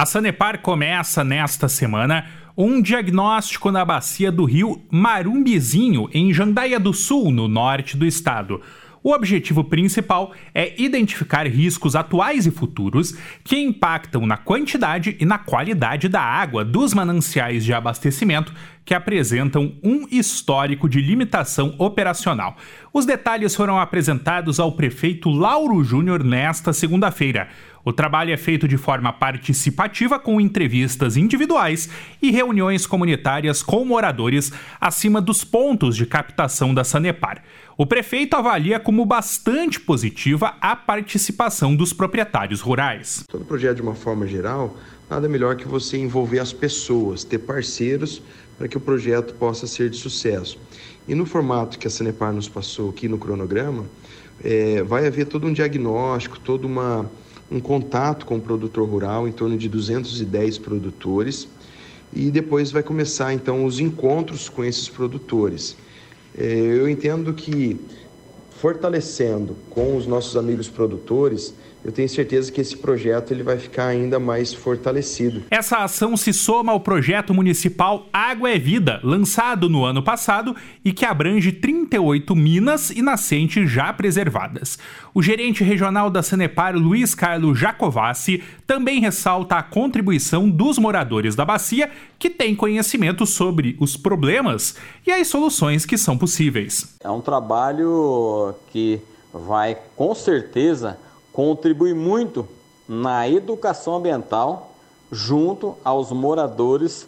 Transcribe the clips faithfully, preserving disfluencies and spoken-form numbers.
A Sanepar começa nesta semana um diagnóstico na bacia do rio Marumbizinho, em Jandaia do Sul, no norte do estado. O objetivo principal é identificar riscos atuais e futuros que impactam na quantidade e na qualidade da água dos mananciais de abastecimento que apresentam um histórico de limitação operacional. Os detalhes foram apresentados ao prefeito Lauro Júnior nesta segunda-feira. O trabalho é feito de forma participativa, com entrevistas individuais e reuniões comunitárias com moradores acima dos pontos de captação da Sanepar. O prefeito avalia como bastante positiva a participação dos proprietários rurais. Todo projeto, de uma forma geral, nada melhor que você envolver as pessoas, ter parceiros para que o projeto possa ser de sucesso. E no formato que a Sanepar nos passou aqui no cronograma, é, vai haver todo um diagnóstico, todo uma... um contato com o produtor rural, em torno de duzentos e dez produtores, e depois vai começar então os encontros com esses produtores. Eu entendo que, fortalecendo com os nossos amigos produtores, eu tenho certeza que esse projeto ele vai ficar ainda mais fortalecido. Essa ação se soma ao projeto municipal Água é Vida, lançado no ano passado e que abrange trinta e oito minas e nascentes já preservadas. O gerente regional da Sanepar, Luiz Carlos Jacovassi, também ressalta a contribuição dos moradores da bacia, que têm conhecimento sobre os problemas e as soluções que são possíveis. É um trabalho que vai, com certeza, contribui muito na educação ambiental junto aos moradores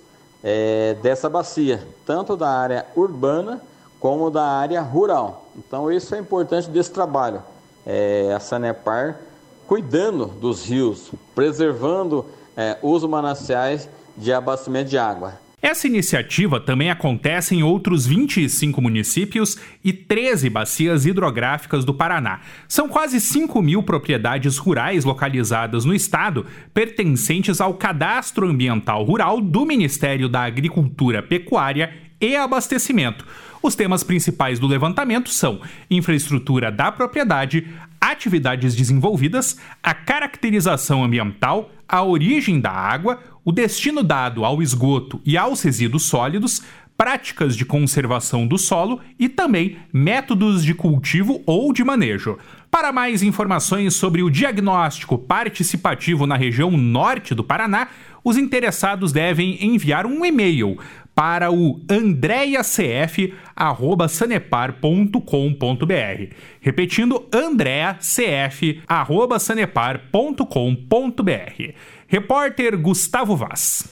é, dessa bacia, tanto da área urbana como da área rural. Então isso é importante desse trabalho, é, a Sanepar cuidando dos rios, preservando é, os mananciais de abastecimento de água. Essa iniciativa também acontece em outros vinte e cinco municípios e treze bacias hidrográficas do Paraná. São quase cinco mil propriedades rurais localizadas no estado, pertencentes ao Cadastro Ambiental Rural do Ministério da Agricultura, Pecuária e Abastecimento. Os temas principais do levantamento são infraestrutura da propriedade, atividades desenvolvidas, a caracterização ambiental, a origem da água, o destino dado ao esgoto e aos resíduos sólidos, práticas de conservação do solo e também métodos de cultivo ou de manejo. Para mais informações sobre o diagnóstico participativo na região norte do Paraná, os interessados devem enviar um e-mail para o andrea c f arroba sanepar ponto com ponto b r. Repetindo, andrea c f arroba sanepar ponto com ponto b r. Repórter Gustavo Vaz.